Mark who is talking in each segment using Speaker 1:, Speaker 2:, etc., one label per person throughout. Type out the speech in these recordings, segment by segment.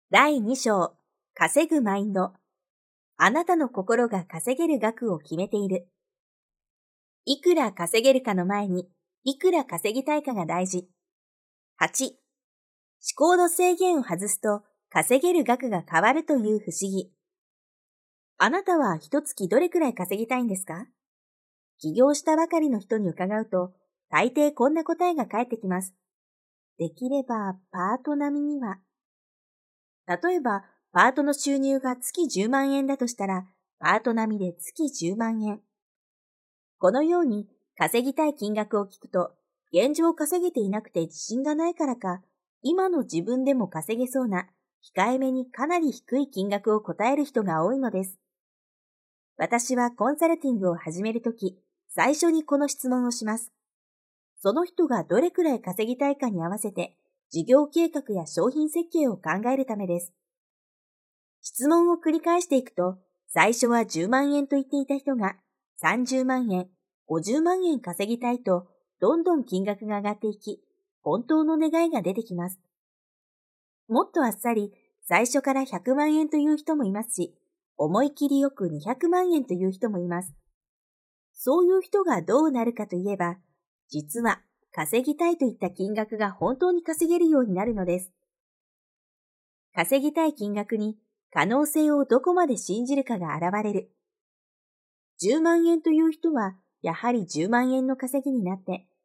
Speaker 1: 第2章、稼ぐマインド。あなたの心が稼げる額を決めている。いくら稼げるかの前に、いくら稼ぎたいかが大事。8、思考の制限を外すと稼げる額が変わるという不思議。あなたは一月どれくらい稼ぎたいんですか？起業したばかりの人に伺うと、大抵こんな答えが返ってきます。できればパート並みには。例えば、パートの収入が月10万円だとしたら、パート並みで月10万円。このように稼ぎたい金額を聞くと、現状稼げていなくて自信がないからか、今の自分でも稼げそうな、控えめにかなり低い金額を答える人が多いのです。私はコンサルティングを始めるとき、最初にこの質問をします。その人がどれくらい稼ぎたいかに合わせて、事業計画や商品設計を考えるためです。質問を繰り返していくと、最初は10万円と言っていた人が30万円、50万円稼ぎたいと、どんどん金額が上がっていき、本当の願いが出てきます。もっとあっさり、最初から100万円という人もいますし、思い切りよく200万円という人もいます。そういう人がどうなるかといえば、実は稼ぎたいといった金額が本当に稼げるようになるのです。稼ぎたい金額に可能性をどこまで信じるかが現れる。10万円という人はやはり10万円の稼ぎになって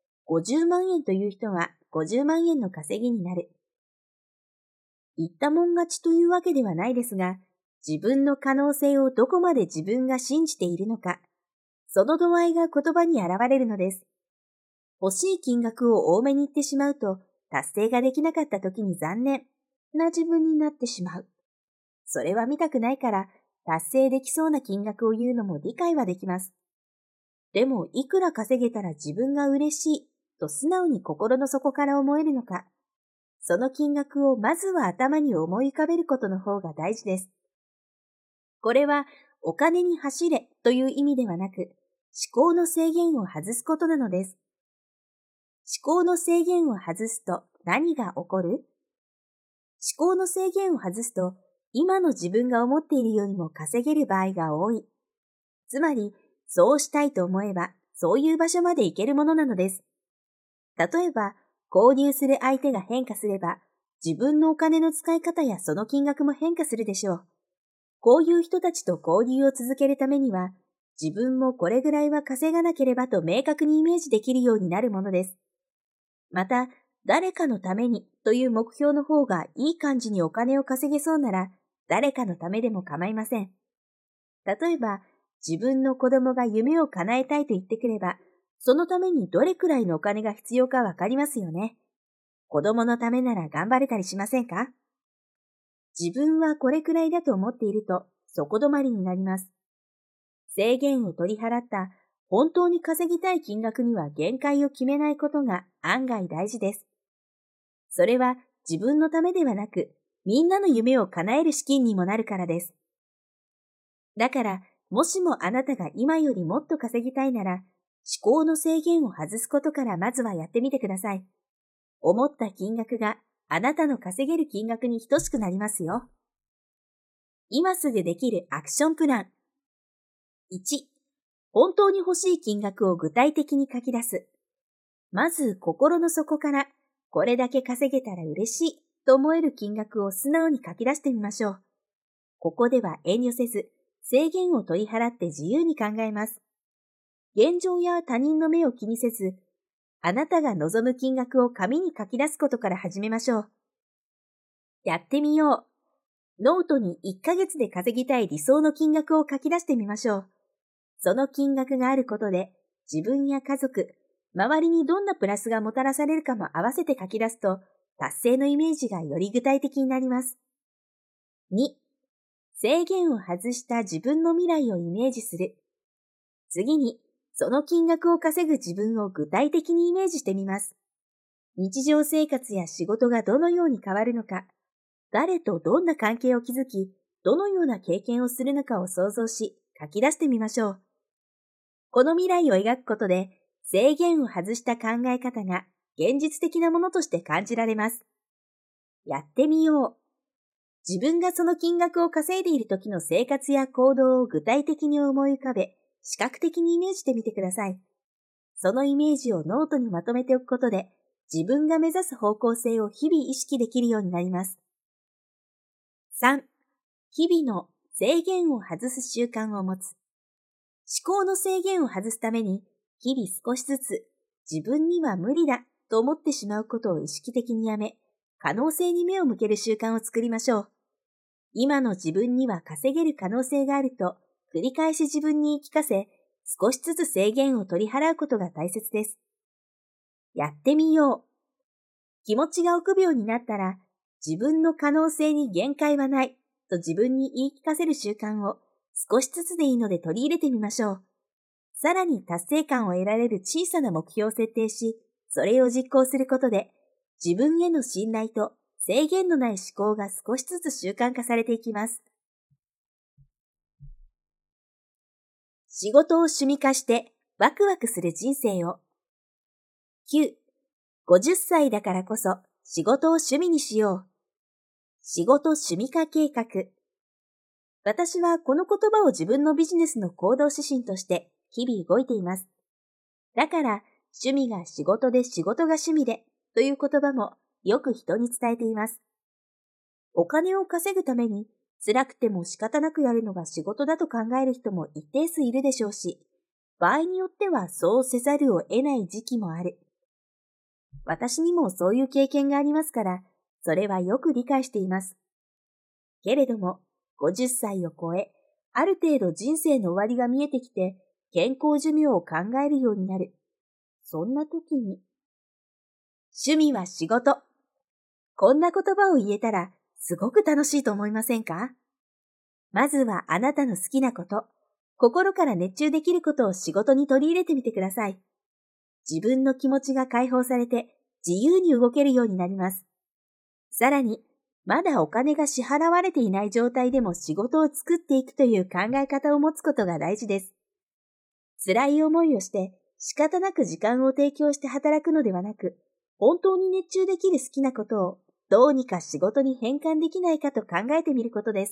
Speaker 1: 、50万円という人は50万円の稼ぎになる。言ったもん勝ちというわけではないですが、自分の可能性をどこまで自分が信じているのか、その度合いが言葉に現れるのです。欲しい金額を多めに言ってしまうと、達成ができなかった時に残念な自分になってしまう。それは見たくないから、達成できそうな金額を言うのも理解はできます。でも、いくら稼げたら自分が嬉しいと素直に心の底から思えるのか、その金額をまずは頭に思い浮かべることの方が大事です。これは、お金に走れという意味ではなく、思考の制限を外すことなのです。思考の制限を外すと何が起こる？思考の制限を外すと、今の自分が思っているよりも稼げる場合が多い。つまり、そうしたいと思えば、そういう場所まで行けるものなのです。例えば、購入する相手が変化すれば、自分のお金の使い方やその金額も変化するでしょう。こういう人たちと交流を続けるためには、自分もこれぐらいは稼がなければと明確にイメージできるようになるものです。また、誰かのためにという目標の方がいい感じにお金を稼げそうなら、誰かのためでも構いません。例えば、自分の子供が夢を叶えたいと言ってくれば、そのためにどれくらいのお金が必要かわかりますよね。子供のためなら頑張れたりしませんか？自分はこれくらいだと思っていると、底止まりになります。制限を取り払った本当に稼ぎたい金額には限界を決めないことが案外大事です。それは自分のためではなく、みんなの夢を叶える資金にもなるからです。だから、もしもあなたが今よりもっと稼ぎたいなら、思考の制限を外すことからまずはやってみてください。思った金額があなたの稼げる金額に等しくなりますよ。今すぐできるアクションプラン。1、本当に欲しい金額を具体的に書き出す。まず心の底から、これだけ稼げたら嬉しいと思える金額を素直に書き出してみましょう。ここでは遠慮せず、制限を取り払って自由に考えます。現状や他人の目を気にせず、あなたが望む金額を紙に書き出すことから始めましょう。やってみよう。ノートに1ヶ月で稼ぎたい理想の金額を書き出してみましょう。その金額があることで、自分や家族、周りにどんなプラスがもたらされるかも合わせて書き出すと、達成のイメージがより具体的になります。2、制限を外した自分の未来をイメージする。次に、その金額を稼ぐ自分を具体的にイメージしてみます。日常生活や仕事がどのように変わるのか、誰とどんな関係を築き、どのような経験をするのかを想像し、書き出してみましょう。この未来を描くことで、制限を外した考え方が現実的なものとして感じられます。やってみよう。 自分がその金額を稼いでいる時の生活や行動を具体的に思い浮かべ、視覚的にイメージしてみてください。そのイメージをノートにまとめておくことで、自分が目指す方向性を日々意識できるようになります。3、日々の制限を外す習慣を持つ。思考の制限を外すために、日々少しずつ自分には無理だと思ってしまうことを意識的にやめ、可能性に目を向ける習慣を作りましょう。今の自分には稼げる可能性があると繰り返し自分に言い聞かせ、少しずつ制限を取り払うことが大切です。やってみよう。気持ちが臆病になったら、自分の可能性に限界はないと自分に言い聞かせる習慣を少しずつでいいので取り入れてみましょう。さらに達成感を得られる小さな目標を設定し、それを実行することで、自分への信頼と制限のない思考が少しずつ習慣化されていきます。仕事を趣味化してワクワクする人生を。9、50歳だからこそ仕事を趣味にしよう。仕事趣味化計画。私はこの言葉を自分のビジネスの行動指針として日々動いています。だから趣味が仕事で仕事が趣味でという言葉もよく人に伝えています。お金を稼ぐために辛くても仕方なくやるのが仕事だと考える人も一定数いるでしょうし、場合によってはそうせざるを得ない時期もある。私にもそういう経験がありますから、それはよく理解しています。けれども、50歳を超え、ある程度人生の終わりが見えてきて、健康寿命を考えるようになる。そんな時に、趣味は仕事。こんな言葉を言えたら、すごく楽しいと思いませんか？まずはあなたの好きなこと、心から熱中できることを仕事に取り入れてみてください。自分の気持ちが解放されて自由に動けるようになります。さらに、まだお金が支払われていない状態でも仕事を作っていくという考え方を持つことが大事です。辛い思いをして仕方なく時間を提供して働くのではなく、本当に熱中できる好きなことをどうにか仕事に変換できないかと考えてみることです。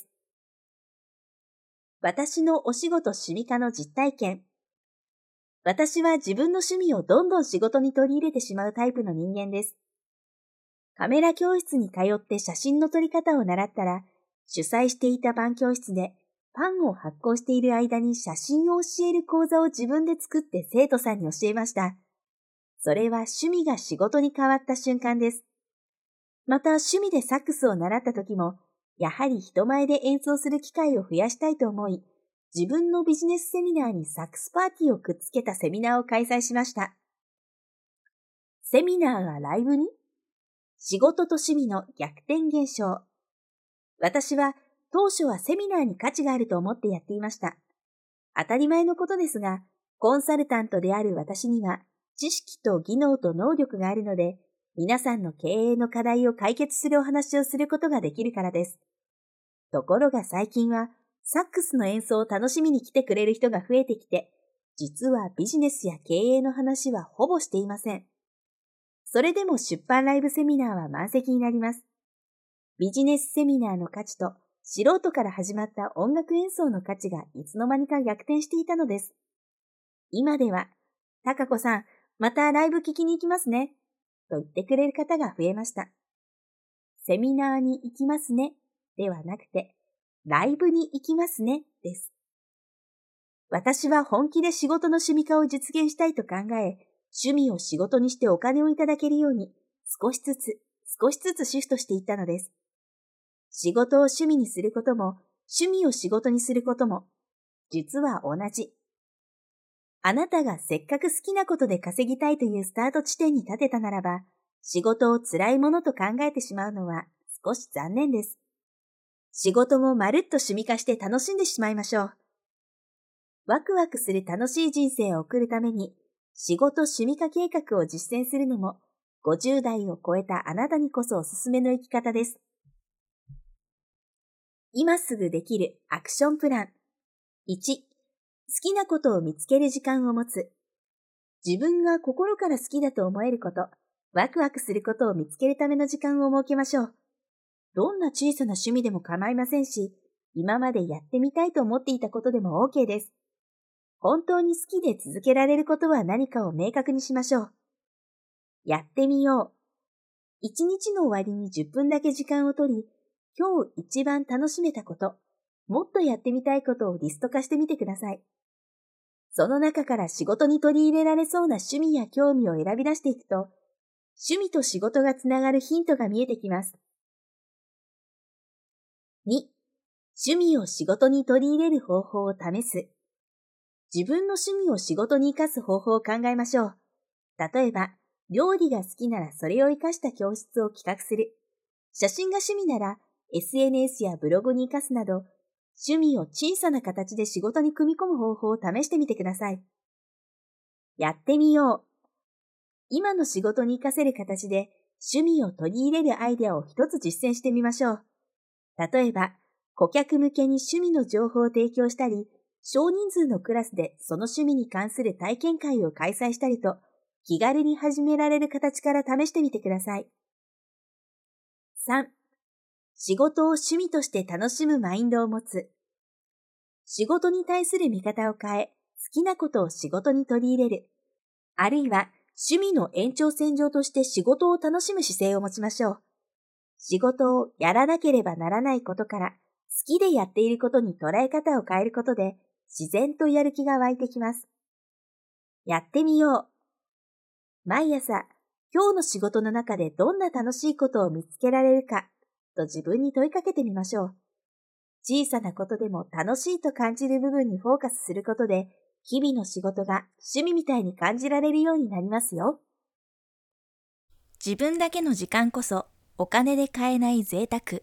Speaker 1: 私のお仕事趣味化の実体験。私は自分の趣味をどんどん仕事に取り入れてしまうタイプの人間です。カメラ教室に通って写真の撮り方を習ったら、主催していたパン教室でパンを発行している間に写真を教える講座を自分で作って生徒さんに教えました。それは趣味が仕事に変わった瞬間です。また趣味でサックスを習った時も、やはり人前で演奏する機会を増やしたいと思い、自分のビジネスセミナーにサックスパーティーをくっつけたセミナーを開催しました。セミナーがライブに？仕事と趣味の逆転現象。私は当初はセミナーに価値があると思ってやっていました。当たり前のことですが、コンサルタントである私には知識と技能と能力があるので、皆さんの経営の課題を解決するお話をすることができるからです。ところが最近は、サックスの演奏を楽しみに来てくれる人が増えてきて、実はビジネスや経営の話はほぼしていません。それでも出版ライブセミナーは満席になります。ビジネスセミナーの価値と素人から始まった音楽演奏の価値がいつの間にか逆転していたのです。今では、たかこさん、またライブ聞きに行きますね、と言ってくれる方が増えました。セミナーに行きますね、ではなくて、ライブに行きますね、です。私は本気で仕事の趣味化を実現したいと考え、趣味を仕事にしてお金をいただけるように、少しずつシフトしていったのです。仕事を趣味にすることも、趣味を仕事にすることも、実は同じ。あなたがせっかく好きなことで稼ぎたいというスタート地点に立てたならば、仕事を辛いものと考えてしまうのは少し残念です。仕事もまるっと趣味化して楽しんでしまいましょう。ワクワクする楽しい人生を送るために、仕事趣味化計画を実践するのも、50代を超えたあなたにこそおすすめの生き方です。今すぐできるアクションプラン。1、好きなことを見つける時間を持つ。自分が心から好きだと思えること、ワクワクすることを見つけるための時間を設けましょう。 どんな小さな趣味でも構いませんし、今までやってみたいと思っていたことでも OK です。本当に好きで続けられることは何かを明確にしましょう。やってみよう。一日の終わりに10分だけ時間を取り、今日一番楽しめたこと、もっとやってみたいことをリスト化してみてください。その中から仕事に取り入れられそうな趣味や興味を選び出していくと、趣味と仕事がつながるヒントが見えてきます。2、趣味を仕事に取り入れる方法を試す。自分の趣味を仕事に活かす方法を考えましょう。例えば、料理が好きならそれを活かした教室を企画する。写真が趣味なら SNS やブログに活かすなど、趣味を小さな形で仕事に組み込む方法を試してみてください。やってみよう。今の仕事に活かせる形で趣味を取り入れるアイデアを一つ実践してみましょう。例えば、顧客向けに趣味の情報を提供したり、少人数のクラスでその趣味に関する体験会を開催したりと、気軽に始められる形から試してみてください。3、仕事を趣味として楽しむマインドを持つ。仕事に対する見方を変え、好きなことを仕事に取り入れる。あるいは、趣味の延長線上として仕事を楽しむ姿勢を持ちましょう。仕事をやらなければならないことから、好きでやっていることに捉え方を変えることで、自然とやる気が湧いてきます。やってみよう。毎朝、今日の仕事の中でどんな楽しいことを見つけられるか、と自分に問いかけてみましょう。小さなことでも楽しいと感じる部分にフォーカスすることで、日々の仕事が趣味みたいに感じられるようになりますよ。
Speaker 2: 自分だけの時間こそお金で買えない贅沢。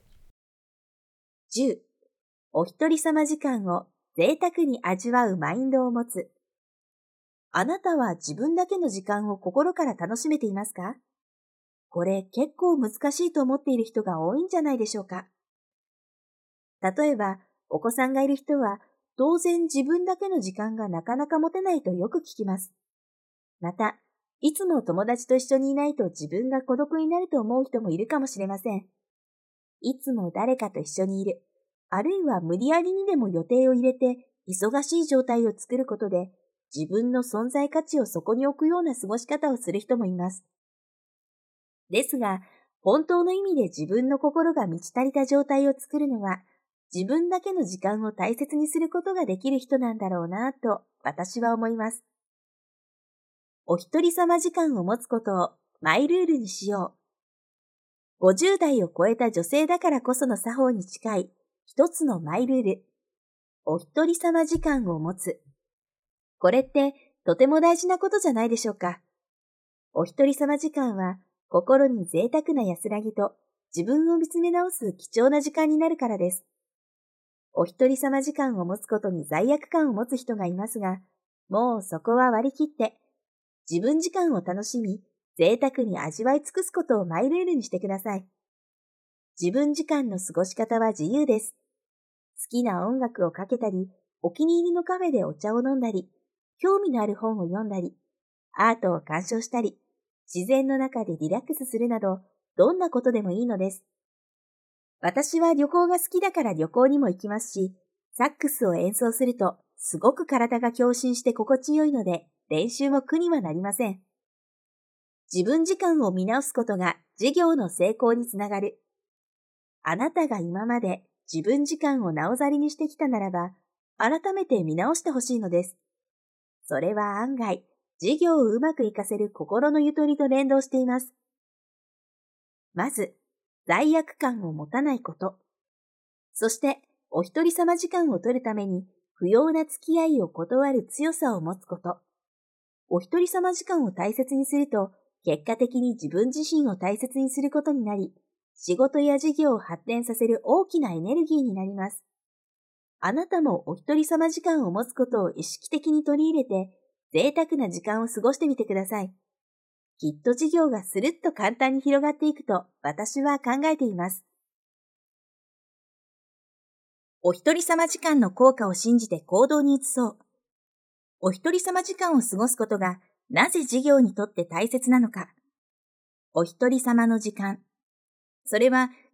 Speaker 1: 10、お一人様時間を贅沢に味わうマインドを持つ。あなたは自分だけの時間を心から楽しめていますか？これ結構難しいと思っている人が多いんじゃないでしょうか。例えば、お子さんがいる人は、当然自分だけの時間がなかなか持てないとよく聞きます。また、いつも友達と一緒にいないと自分が孤独になると思う人もいるかもしれません。いつも誰かと一緒にいる、あるいは無理やりにでも予定を入れて忙しい状態を作ることで、自分の存在価値をそこに置くような過ごし方をする人もいます。ですが、本当の意味で自分の心が満ち足りた状態を作るのは、自分だけの時間を大切にすることができる人なんだろうなぁと私は思います。お一人様時間を持つことをマイルールにしよう。50代を超えた女性だからこその作法に近い一つのマイルール。お一人様時間を持つ。これってとても大事なことじゃないでしょうか。お一人様時間は心に贅沢な安らぎと自分を見つめ直す貴重な時間になるからです。お一人様時間を持つことに罪悪感を持つ人がいますが、もうそこは割り切って、自分時間を楽しみ、贅沢に味わい尽くすことをマイルールにしてください。自分時間の過ごし方は自由です。好きな音楽をかけたり、お気に入りのカフェでお茶を飲んだり、興味のある本を読んだり、アートを鑑賞したり、自然の中でリラックスするなど、どんなことでもいいのです。私は旅行が好きだから旅行にも行きますし、サックスを演奏するとすごく体が共振して心地よいので、練習も苦にはなりません。自分時間を見直すことが事業の成功につながる。あなたが今まで自分時間をなおざりにしてきたならば、改めて見直してほしいのです。それは案外、事業をうまく活かせる心のゆとりと連動しています。まず、罪悪感を持たないこと。そして、お一人様時間を取るために、不要な付き合いを断る強さを持つこと。お一人様時間を大切にすると、結果的に自分自身を大切にすることになり、仕事や事業を発展させる大きなエネルギーになります。あなたもお一人様時間を持つことを意識的に取り入れて、贅沢な時間を過ごしてみてください。きっと事業がスルッと簡単に広がっていくと私は考えています。お一人様時間の効果を信じて行動に移そう。お一人様時間を過ごすことがなぜ事業にとって大切なのか。お一人様の時間。それは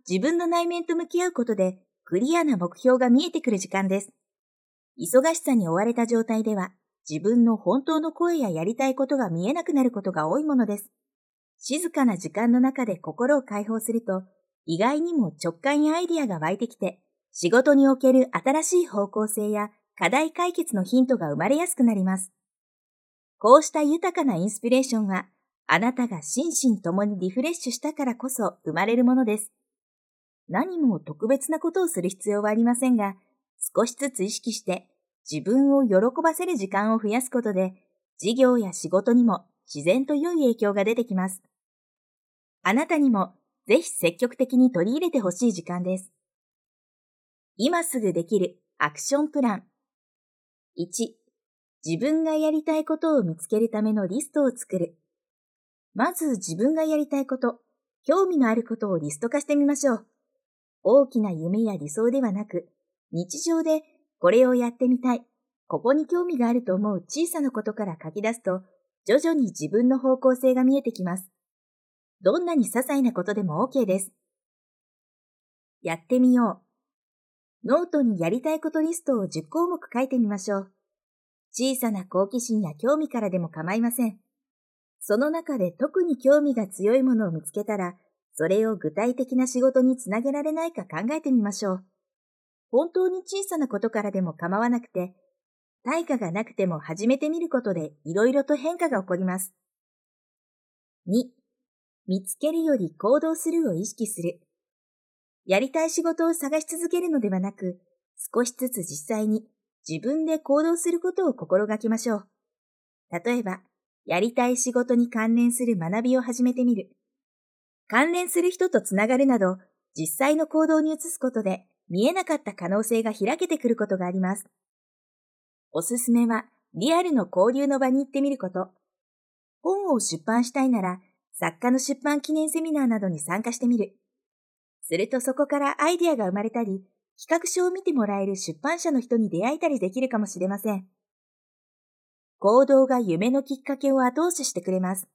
Speaker 1: 自分の内面と向き合うことでクリアな目標が見えてくる時間です。忙しさに追われた状態では、自分の本当の声ややりたいことが見えなくなることが多いものです。静かな時間の中で心を解放すると、意外にも直感やアイディアが湧いてきて、仕事における新しい方向性や課題解決のヒントが生まれやすくなります。こうした豊かなインスピレーションは、あなたが心身ともにリフレッシュしたからこそ生まれるものです。何も特別なことをする必要はありませんが、少しずつ意識して自分を喜ばせる時間を増やすことで、事業や仕事にも自然と良い影響が出てきます。あなたにもぜひ積極的に取り入れてほしい時間です。今すぐできるアクションプラン。1、自分がやりたいことを見つけるためのリストを作る。まず自分がやりたいこと、興味のあることをリスト化してみましょう。大きな夢や理想ではなく、日常でこれをやってみたい、ここに興味があると思う小さなことから書き出すと、徐々に自分の方向性が見えてきます。どんなに些細なことでも OK です。やってみよう。ノートにやりたいことリストを10項目書いてみましょう。小さな好奇心や興味からでも構いません。その中で特に興味が強いものを見つけたら、それを具体的な仕事につなげられないか考えてみましょう。本当に小さなことからでも構わなくて、対価がなくても始めてみることでいろいろと変化が起こります。2、見つけるより行動するを意識する。やりたい仕事を探し続けるのではなく、少しずつ実際に自分で行動することを心がけましょう。例えば、やりたい仕事に関連する学びを始めてみる。関連する人とつながるなど、実際の行動に移すことで見えなかった可能性が開けてくることがあります。おすすめは、リアルの交流の場に行ってみること。本を出版したいなら、作家の出版記念セミナーなどに参加してみる。するとそこからアイディアが生まれたり、企画書を見てもらえる出版社の人に出会えたりできるかもしれません。行動が夢のきっかけを後押ししてくれます。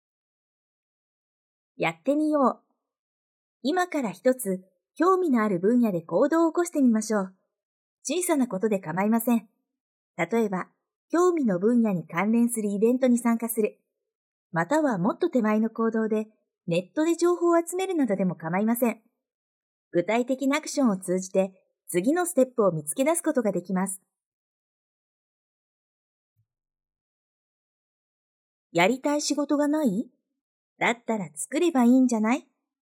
Speaker 1: やってみよう。今から一つ、興味のある分野で行動を起こしてみましょう。小さなことで構いません。例えば、興味の分野に関連するイベントに参加する。またはもっと手前の行動で、ネットで情報を集めるなどでも構いません。具体的なアクションを通じて、次のステップを見つけ出すことができます。やりたい仕事がない？だったら作ればいいんじゃない？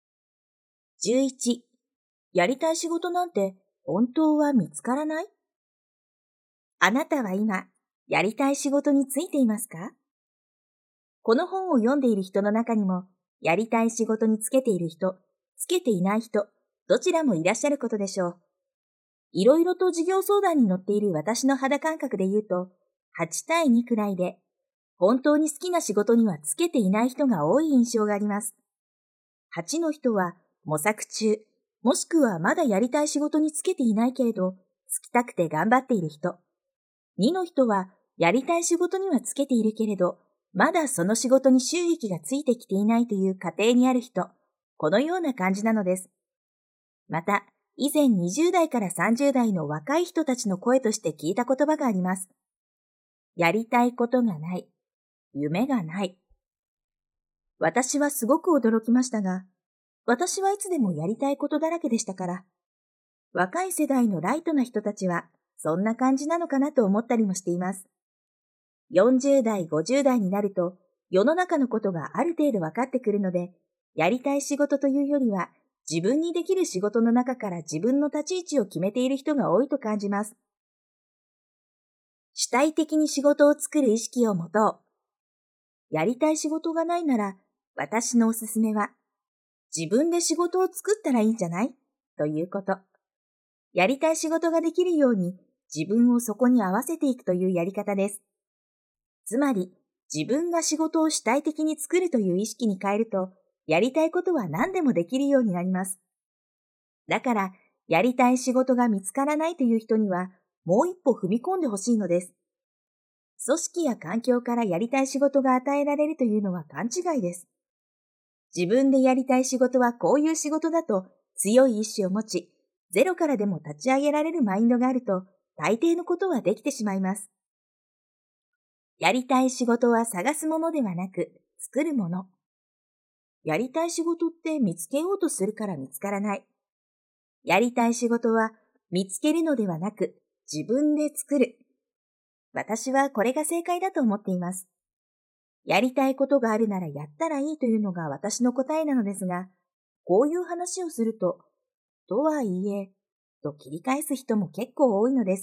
Speaker 1: 11. やりたい仕事なんて本当は見つからない？あなたは今、やりたい仕事についていますか？この本を読んでいる人の中にも、やりたい仕事につけている人、つけていない人、どちらもいらっしゃることでしょう。いろいろと事業相談に乗っている私の肌感覚で言うと、8対2くらいで、本当に好きな仕事にはつけていない人が多い印象があります。8の人は模索中、もしくはまだやりたい仕事につけていないけれど、つきたくて頑張っている人。2の人はやりたい仕事にはつけているけれど、まだその仕事に収益がついてきていないという過程にある人。このような感じなのです。また、以前20代から30代の若い人たちの声として聞いた言葉があります。やりたいことがない。夢がない。私はすごく驚きましたが、私はいつでもやりたいことだらけでしたから、若い世代のライトな人たちはそんな感じなのかなと思ったりもしています。40代、50代になると世の中のことがある程度分かってくるので、やりたい仕事というよりは自分にできる仕事の中から自分の立ち位置を決めている人が多いと感じます。主体的に仕事を作る意識を持とう。やりたい仕事がないなら、私のおすすめは、自分で仕事を作ったらいいんじゃない？ということ。やりたい仕事ができるように自分をそこに合わせていくというやり方です。つまり、自分が仕事を主体的に作るという意識に変えると、やりたいことは何でもできるようになります。だから、やりたい仕事が見つからないという人には、もう一歩踏み込んでほしいのです。組織や環境からやりたい仕事が与えられるというのは勘違いです。自分でやりたい仕事はこういう仕事だと強い意志を持ち、ゼロからでも立ち上げられるマインドがあると、大抵のことはできてしまいます。やりたい仕事は探すものではなく、作るもの。やりたい仕事って見つけようとするから見つからない。やりたい仕事は見つけるのではなく、自分で作る。私はこれが正解だと思っています。やりたいことがあるならやったらいいというのが私の答えなのですが、こういう話をすると、とはいえ、と切り返す人も結構多いのです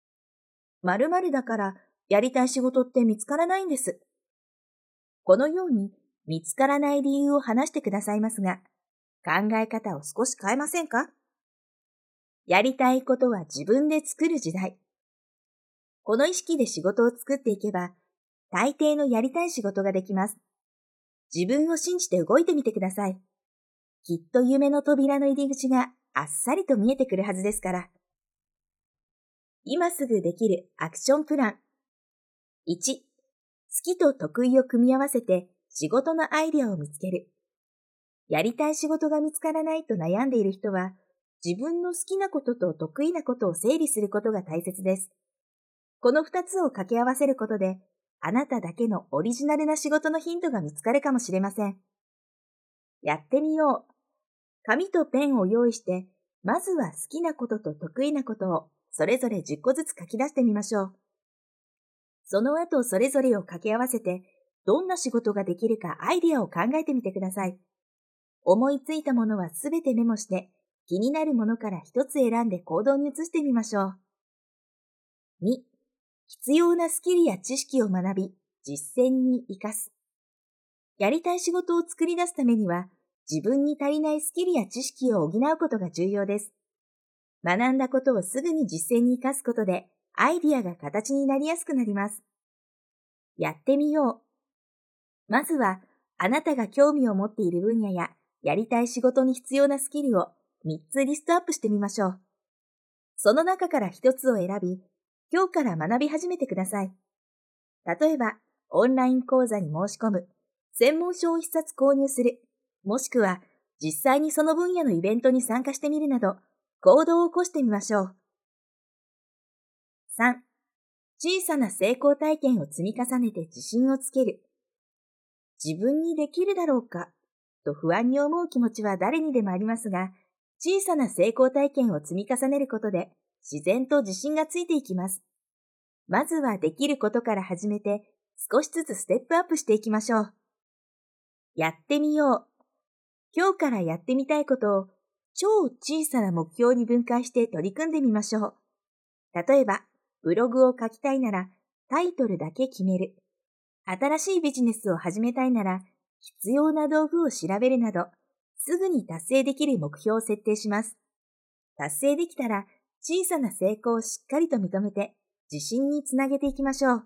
Speaker 1: 。〇〇だからやりたい仕事って見つからないんです。このように見つからない理由を話してくださいますが、考え方を少し変えませんか？やりたいことは自分で作る時代。この意識で仕事を作っていけば、大抵のやりたい仕事ができます。自分を信じて動いてみてください。きっと夢の扉の入り口があっさりと見えてくるはずですから。今すぐできるアクションプラン。1、好きと得意を組み合わせて仕事のアイデアを見つける。やりたい仕事が見つからないと悩んでいる人は、自分の好きなことと得意なことを整理することが大切です。この2つを掛け合わせることで、あなただけのオリジナルな仕事のヒントが見つかるかもしれません。やってみよう。紙とペンを用意して、まずは好きなことと得意なことをそれぞれ10個ずつ書き出してみましょう。その後それぞれを掛け合わせて、どんな仕事ができるかアイデアを考えてみてください。思いついたものはすべてメモして、気になるものから一つ選んで行動に移してみましょう。2、必要なスキルや知識を学び、実践に活かす。やりたい仕事を作り出すためには、自分に足りないスキルや知識を補うことが重要です。学んだことをすぐに実践に活かすことで、アイディアが形になりやすくなります。やってみよう。まずは、あなたが興味を持っている分野や、やりたい仕事に必要なスキルを3つリストアップしてみましょう。その中から1つを選び、今日から学び始めてください。例えば、オンライン講座に申し込む、専門書を1冊購入する、もしくは実際にその分野のイベントに参加してみるなど、行動を起こしてみましょう。3、小さな成功体験を積み重ねて自信をつける。自分にできるだろうかと不安に思う気持ちは誰にでもありますが、小さな成功体験を積み重ねることで自然と自信がついていきます。まずはできることから始めて少しずつステップアップしていきましょう。やってみよう。今日からやってみたいことを超小さな目標に分解して取り組んでみましょう。例えば、ブログを書きたいならタイトルだけ決める。新しいビジネスを始めたいなら必要な道具を調べるなど、すぐに達成できる目標を設定します。達成できたら小さな成功をしっかりと認めて自信につなげていきましょう。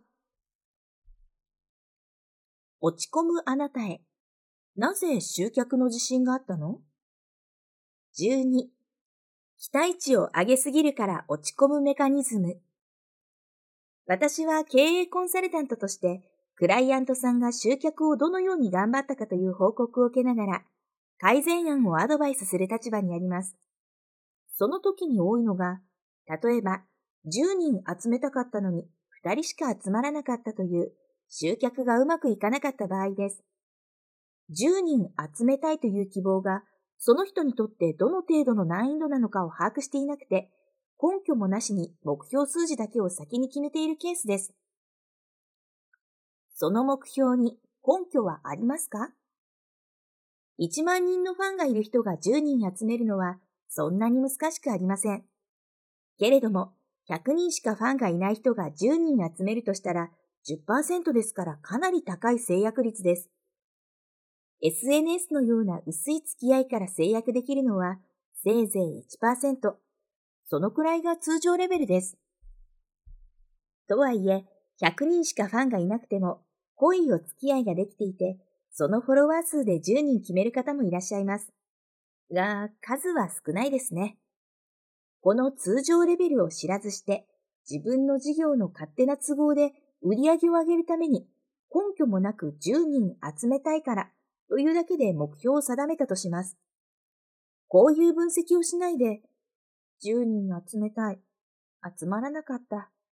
Speaker 1: 落ち込むあなたへ。なぜ集客の自信があったの？ 12. 期待値を上げすぎるから落ち込むメカニズム。私は経営コンサルタントとして、クライアントさんが集客をどのように頑張ったかという報告を受けながら、改善案をアドバイスする立場にあります。その時に多いのが、例えば、10人集めたかったのに2人しか集まらなかったという集客がうまくいかなかった場合です。10人集めたいという希望が、その人にとってどの程度の難易度なのかを把握していなくて、根拠もなしに目標数字だけを先に決めているケースです。その目標に根拠はありますか？ 1 万人のファンがいる人が10人集めるのはそんなに難しくありません。けれども、100人しかファンがいない人が10人集めるとしたら 10% ですからかなり高い制約率です。SNS のような薄い付き合いから制約できるのはせいぜい 1%。そのくらいが通常レベルです。とはいえ、100人しかファンがいなくても、濃いお付き合いができていて、そのフォロワー数で10人決める方もいらっしゃいます。が、数は少ないですね。この通常レベルを知らずして、自分の事業の勝手な都合で売り上げを上げるために、根拠もなく10人集めたいからというだけで目標を定めたとします。 こういう分析をしないで、10人集めたい。集まらなかった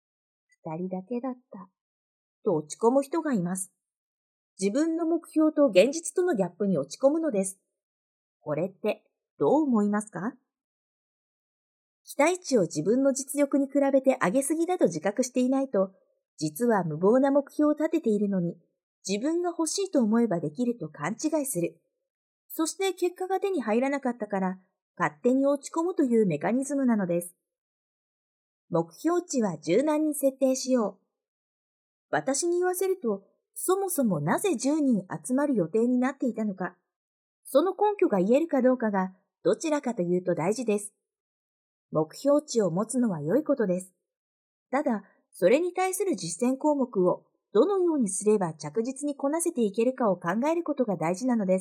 Speaker 1: 。2人だけだった。と落ち込む人がいます。自分の目標と現実とのギャップに落ち込むのです。これってどう思いますか？期待値を自分の実力に比べて上げすぎだと自覚していないと、実は無謀な目標を立てているのに、自分が欲しいと思えばできると勘違いする。そして結果が手に入らなかったから、勝手に落ち込むというメカニズムなのです。目標値は柔軟に設定しよう。私に言わせると、そもそもなぜ10人集まる予定になっていたのか、その根拠が言えるかどうかがどちらかというと大事です。目標値を持つのは良いことです。ただ、それに対する実践項目をどのようにすれば着実にこなせていけるかを考えることが大事なのです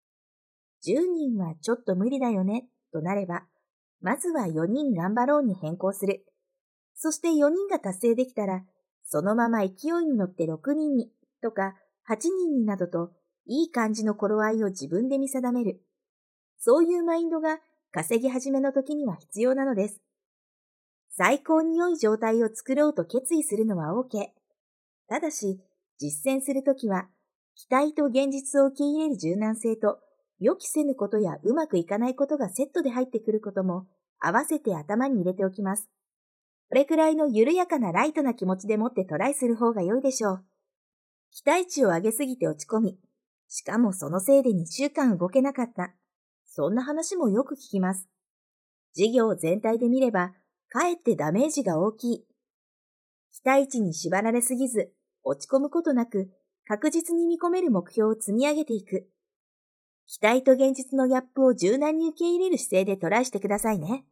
Speaker 1: 。10人はちょっと無理だよね、となれば、まずは4人頑張ろうに変更する。そして4人が達成できたら、そのまま勢いに乗って6人に、とか8人になどと、いい感じの頃合いを自分で見定める。そういうマインドが稼ぎ始めの時には必要なのです。最高に良い状態を作ろうと決意するのは OK。ただし、実践するときは、期待と現実を受け入れる柔軟性と、予期せぬことやうまくいかないことがセットで入ってくることも、合わせて頭に入れておきます。これくらいの緩やかなライトな気持ちでもってトライする方が良いでしょう。期待値を上げすぎて落ち込み、しかもそのせいで2週間動けなかった。そんな話もよく聞きます。事業全体で見れば、かえってダメージが大きい。期待値に縛られすぎず、落ち込むことなく、確実に見込める目標を積み上げていく。期待と現実のギャップを柔軟に受け入れる姿勢でトライしてくださいね。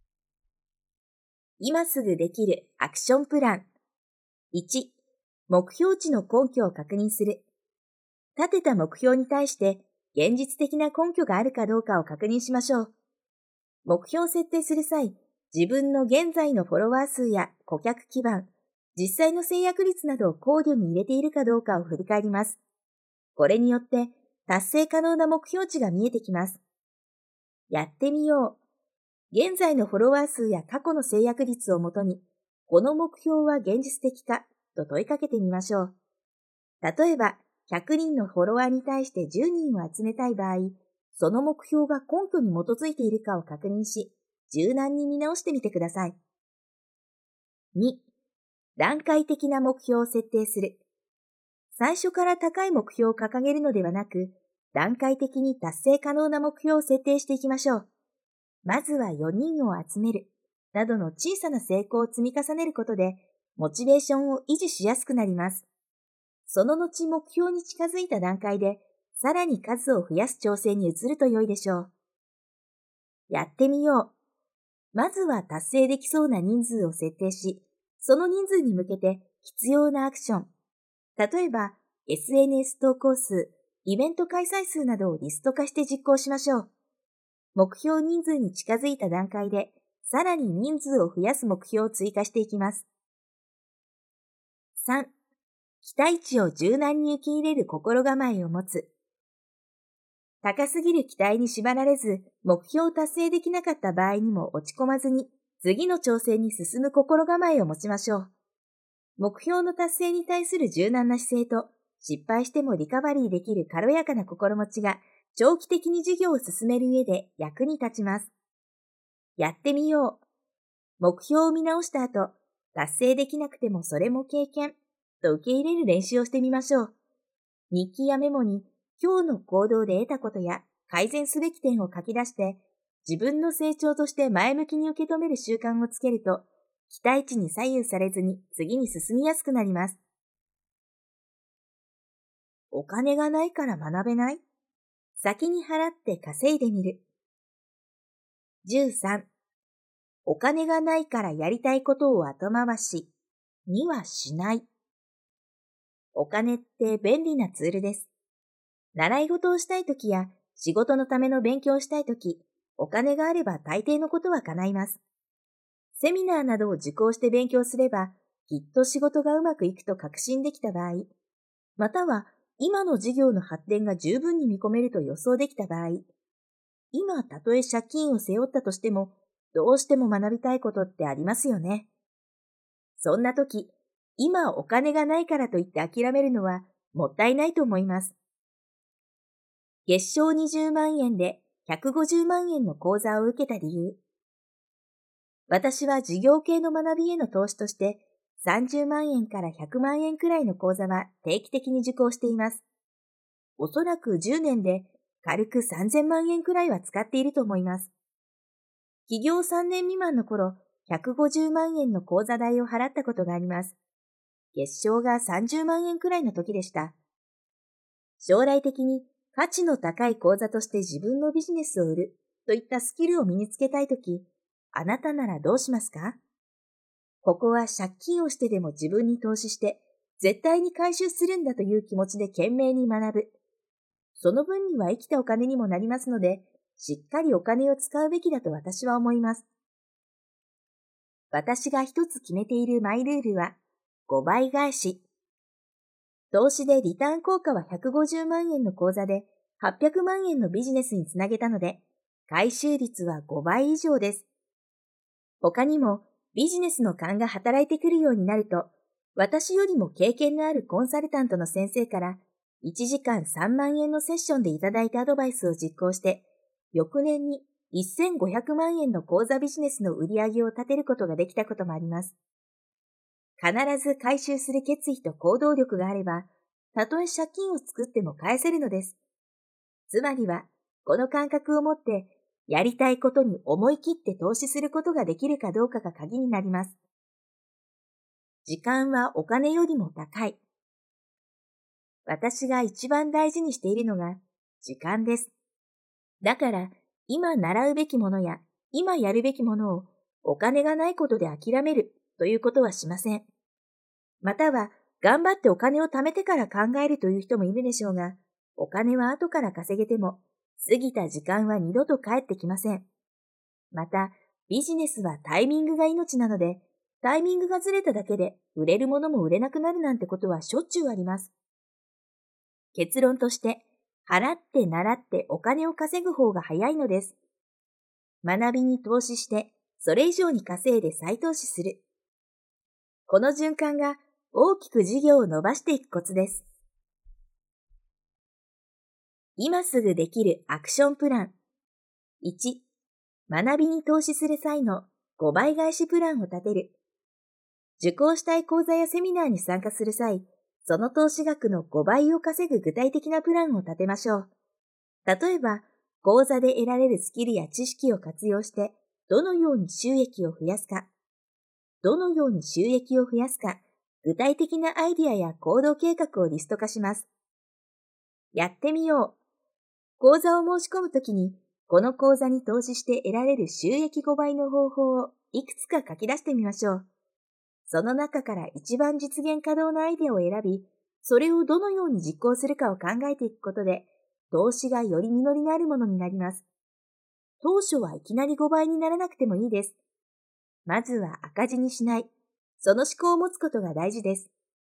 Speaker 1: 今すぐできるアクションプラン。1、目標値の根拠を確認する。立てた目標に対して現実的な根拠があるかどうかを確認しましょう。目標を設定する際、自分の現在のフォロワー数や顧客基盤、実際の制約率などを考慮に入れているかどうかを振り返ります。これによって達成可能な目標値が見えてきます。やってみよう。現在のフォロワー数や過去の制約率をもとに、この目標は現実的かと問いかけてみましょう。例えば、100人のフォロワーに対して10人を集めたい場合、その目標が根拠に基づいているかを確認し、柔軟に見直してみてください。2、段階的な目標を設定する。最初から高い目標を掲げるのではなく、段階的に達成可能な目標を設定していきましょう。まずは4人を集める、などの小さな成功を積み重ねることで、モチベーションを維持しやすくなります。その後目標に近づいた段階で、さらに数を増やす調整に移ると良いでしょう。やってみよう。まずは達成できそうな人数を設定し、その人数に向けて必要なアクション。例えば、SNS 投稿数、イベント開催数などをリスト化して実行しましょう。目標人数に近づいた段階で、さらに人数を増やす目標を追加していきます。3、期待値を柔軟に受け入れる心構えを持つ。高すぎる期待に縛られず、目標を達成できなかった場合にも落ち込まずに、次の挑戦に進む心構えを持ちましょう。目標の達成に対する柔軟な姿勢と、失敗してもリカバリーできる軽やかな心持ちが、長期的に事業を進める上で役に立ちます。やってみよう。目標を見直した後、達成できなくてもそれも経験と受け入れる練習をしてみましょう。日記やメモに今日の行動で得たことや改善すべき点を書き出して、自分の成長として前向きに受け止める習慣をつけると、期待値に左右されずに次に進みやすくなります。お金がないから学べない？先に払って稼いでみる。13、お金がないからやりたいことを後回しにはしない。お金って便利なツールです。習い事をしたいときや仕事のための勉強をしたいとき、お金があれば大抵のことは叶います。セミナーなどを受講して勉強すれば、きっと仕事がうまくいくと確信できた場合、または今の事業の発展が十分に見込めると予想できた場合、 今たとえ借金を背負ったとしても、どうしても学びたいことってありますよね。そんな時、今お金がないからといって諦めるのはもったいないと思います。月賞20万円で150万円の講座を受けた理由。私は事業系の学びへの投資として30万円から100万円くらいの講座は定期的に受講しています。おそらく10年で軽く3000万円くらいは使っていると思います。起業3年未満の頃、150万円の講座代を払ったことがあります。月賞が30万円くらいの時でした。将来的に価値の高い講座として自分のビジネスを売るといったスキルを身につけたいとき、あなたならどうしますか？ここは借金をしてでも自分に投資して、絶対に回収するんだという気持ちで懸命に学ぶ。その分には生きたお金にもなりますので、しっかりお金を使うべきだと私は思います。私が一つ決めているマイルールは、5倍返し。投資でリターン効果は150万円の口座で800万円のビジネスにつなげたので、回収率は5倍以上です。他にもビジネスの勘が働いてくるようになると、私よりも経験のあるコンサルタントの先生から1時間3万円のセッションでいただいたアドバイスを実行して、翌年に1500万円の口座ビジネスの売り上げを立てることができたこともあります。必ず回収する決意と行動力があれば、たとえ借金を作っても返せるのです。つまりは、この感覚を持って、やりたいことに思い切って投資することができるかどうかが鍵になります。時間はお金よりも高い。私が一番大事にしているのが、時間です。だから、今習うべきものや、今やるべきものを、お金がないことで諦めるということはしません。または、頑張ってお金を貯めてから考えるという人もいるでしょうが、お金は後から稼げても、過ぎた時間は二度と帰ってきません。また、ビジネスはタイミングが命なので、タイミングがずれただけで売れるものも売れなくなるなんてことはしょっちゅうあります。結論として、払って習ってお金を稼ぐ方が早いのです。学びに投資して、それ以上に稼いで再投資する。この循環が大きく事業を伸ばしていくコツです。今すぐできるアクションプラン。1、学びに投資する際の5倍返しプランを立てる。受講したい講座やセミナーに参加する際、その投資額の5倍を稼ぐ具体的なプランを立てましょう。例えば、講座で得られるスキルや知識を活用して、どのように収益を増やすか、具体的なアイディアや行動計画をリスト化します。やってみよう。講座を申し込むときに、この講座に投資して得られる収益5倍の方法をいくつか書き出してみましょう。その中から一番実現可能なアイデアを選び、それをどのように実行するかを考えていくことで、投資がより実りのあるものになります。当初はいきなり5倍にならなくてもいいです。まずは赤字にしない。その思考を持つことが大事です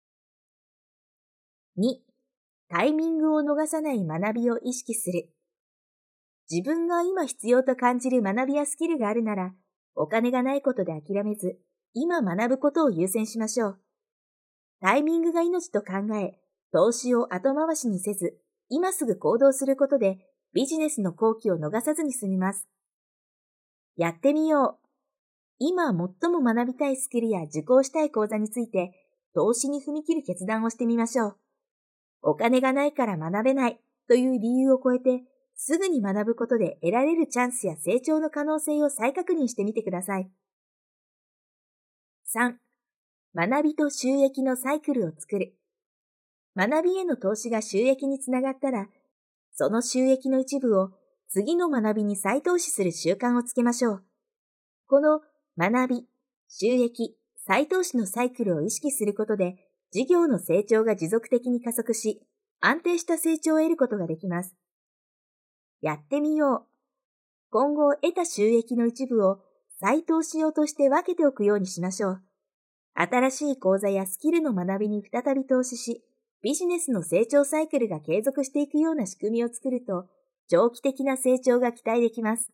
Speaker 1: 。2、タイミングを逃さない学びを意識する。自分が今必要と感じる学びやスキルがあるなら、お金がないことで諦めず、今学ぶことを優先しましょう。タイミングが命と考え、投資を後回しにせず、今すぐ行動することでビジネスの好機を逃さずに済みます。やってみよう。今最も学びたいスキルや受講したい講座について、投資に踏み切る決断をしてみましょう。お金がないから学べないという理由を超えて、すぐに学ぶことで得られるチャンスや成長の可能性を再確認してみてください。3、学びと収益のサイクルを作る。学びへの投資が収益につながったら、その収益の一部を次の学びに再投資する習慣をつけましょう。この学び、収益、再投資のサイクルを意識することで、事業の成長が持続的に加速し、安定した成長を得ることができます。やってみよう。今後得た収益の一部を再投資用として分けておくようにしましょう。新しい講座やスキルの学びに再び投資し、ビジネスの成長サイクルが継続していくような仕組みを作ると、 長期的な成長が期待できます。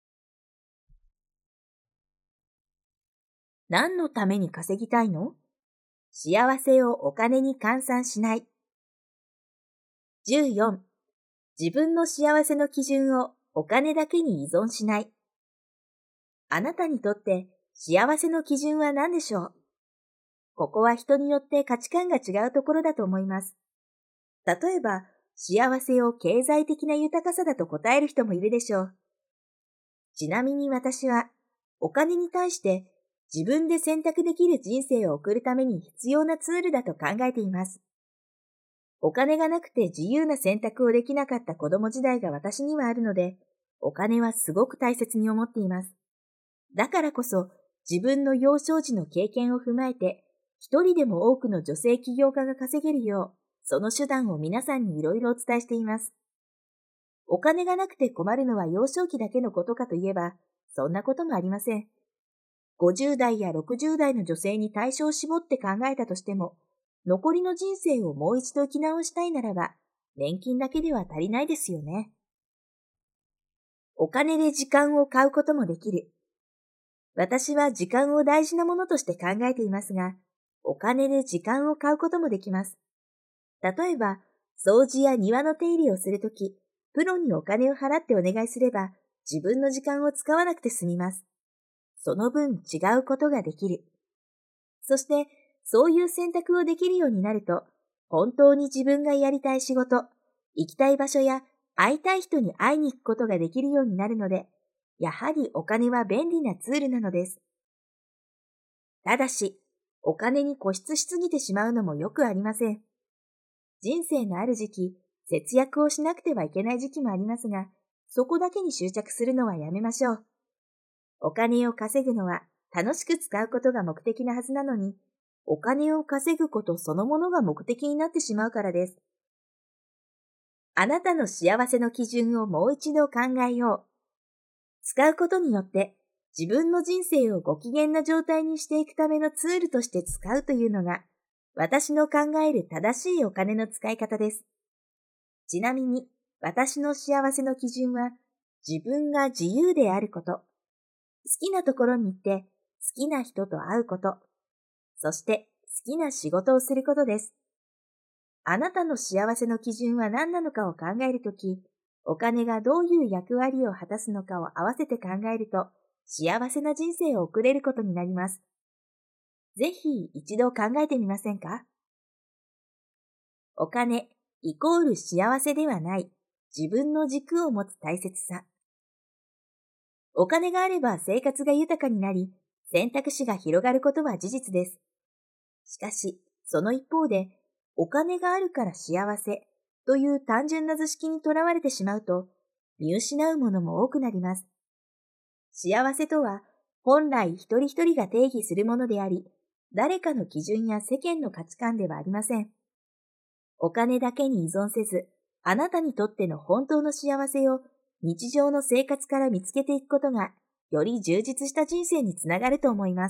Speaker 1: 何のために稼ぎたいの？幸せをお金に換算しない。14、自分の幸せの基準をお金だけに依存しない。あなたにとって幸せの基準は何でしょう？ここは人によって価値観が違うところだと思います。例えば、幸せを経済的な豊かさだと答える人もいるでしょう。ちなみに私は、お金に対して自分で選択できる人生を送るために必要なツールだと考えています。お金がなくて自由な選択をできなかった子供時代が私にはあるので、お金はすごく大切に思っています。だからこそ、自分の幼少時の経験を踏まえて、一人でも多くの女性起業家が稼げるよう、その手段を皆さんにいろいろお伝えしています。お金がなくて困るのは幼少期だけのことかといえば、そんなこともありません。50代や60代の女性に対象を絞って考えたとしても、残りの人生をもう一度生き直したいならば、年金だけでは足りないですよね。お金で時間を買うこともできる。私は時間を大事なものとして考えていますが、お金で時間を買うこともできます。例えば、掃除や庭の手入れをするとき、プロにお金を払ってお願いすれば、自分の時間を使わなくて済みます。その分違うことができる。そして、そういう選択をできるようになると、本当に自分がやりたい仕事、行きたい場所や会いたい人に会いに行くことができるようになるので、やはりお金は便利なツールなのです。ただし、お金に固執しすぎてしまうのもよくありません。人生のある時期、節約をしなくてはいけない時期もありますが、そこだけに執着するのはやめましょう。お金を稼ぐのは楽しく使うことが目的なはずなのに、お金を稼ぐことそのものが目的になってしまうからです。あなたの幸せの基準をもう一度考えよう。使うことによって自分の人生をご機嫌な状態にしていくためのツールとして使うというのが、私の考える正しいお金の使い方です。ちなみに、私の幸せの基準は、自分が自由であること、好きなところに行って好きな人と会うこと、そして好きな仕事をすることです。あなたの幸せの基準は何なのかを考えるとき、お金がどういう役割を果たすのかを合わせて考えると、幸せな人生を送れることになります。ぜひ一度考えてみませんか？お金イコール幸せではない自分の軸を持つ大切さ。お金があれば生活が豊かになり、選択肢が広がることは事実です。しかし、その一方で、お金があるから幸せという単純な図式にとらわれてしまうと、見失うものも多くなります。幸せとは、本来一人一人が定義するものであり、誰かの基準や世間の価値観ではありません。お金だけに依存せず、あなたにとっての本当の幸せを日常の生活から見つけていくことが、より充実した人生につながると思います。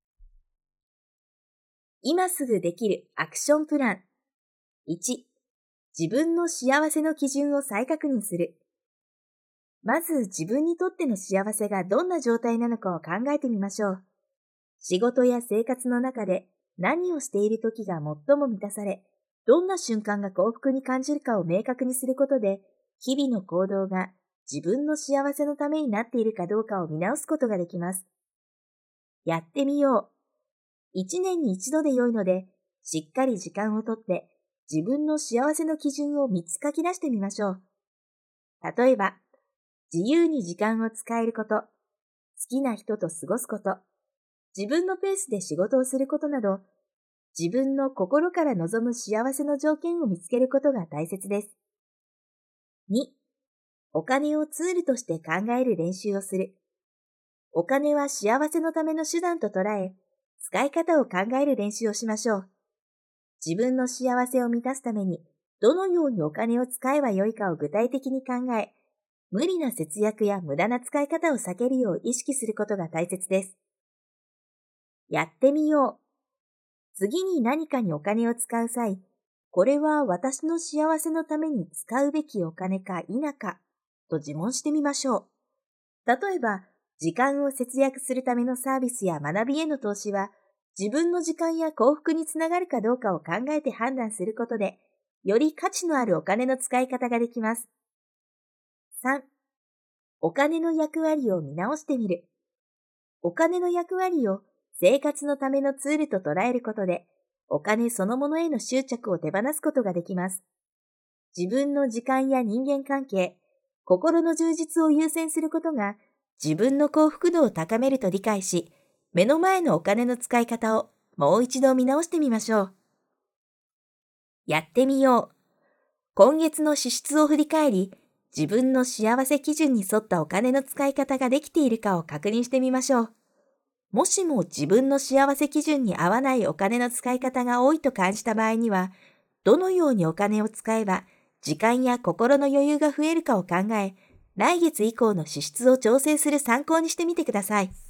Speaker 1: 今すぐできるアクションプラン。1、自分の幸せの基準を再確認する。まず自分にとっての幸せがどんな状態なのかを考えてみましょう。仕事や生活の中で何をしている時が最も満たされ、どんな瞬間が幸福に感じるかを明確にすることで、日々の行動が自分の幸せのためになっているかどうかを見直すことができます。やってみよう。一年に一度で良いので、しっかり時間をとって自分の幸せの基準を3つ書き出してみましょう。例えば、自由に時間を使えること、好きな人と過ごすこと、自分のペースで仕事をすることなど、自分の心から望む幸せの条件を見つけることが大切です。2、お金をツールとして考える練習をする。お金は幸せのための手段と捉え、使い方を考える練習をしましょう。自分の幸せを満たすために、どのようにお金を使えばよいかを具体的に考え、無理な節約や無駄な使い方を避けるよう意識することが大切です。やってみよう。次に何かにお金を使う際、これは私の幸せのために使うべきお金か否かと自問してみましょう。例えば、時間を節約するためのサービスや学びへの投資は、自分の時間や幸福につながるかどうかを考えて判断することで、より価値のあるお金の使い方ができます。3、お金の役割を見直してみる。お金の役割を生活のためのツールと捉えることで、お金そのものへの執着を手放すことができます。自分の時間や人間関係、心の充実を優先することが自分の幸福度を高めると理解し、目の前のお金の使い方をもう一度見直してみましょう。やってみよう。今月の支出を振り返り、自分の幸せ基準に沿ったお金の使い方ができているかを確認してみましょう。もしも自分の幸せ基準に合わないお金の使い方が多いと感じた場合には、どのようにお金を使えば時間や心の余裕が増えるかを考え、来月以降の支出を調整する参考にしてみてください。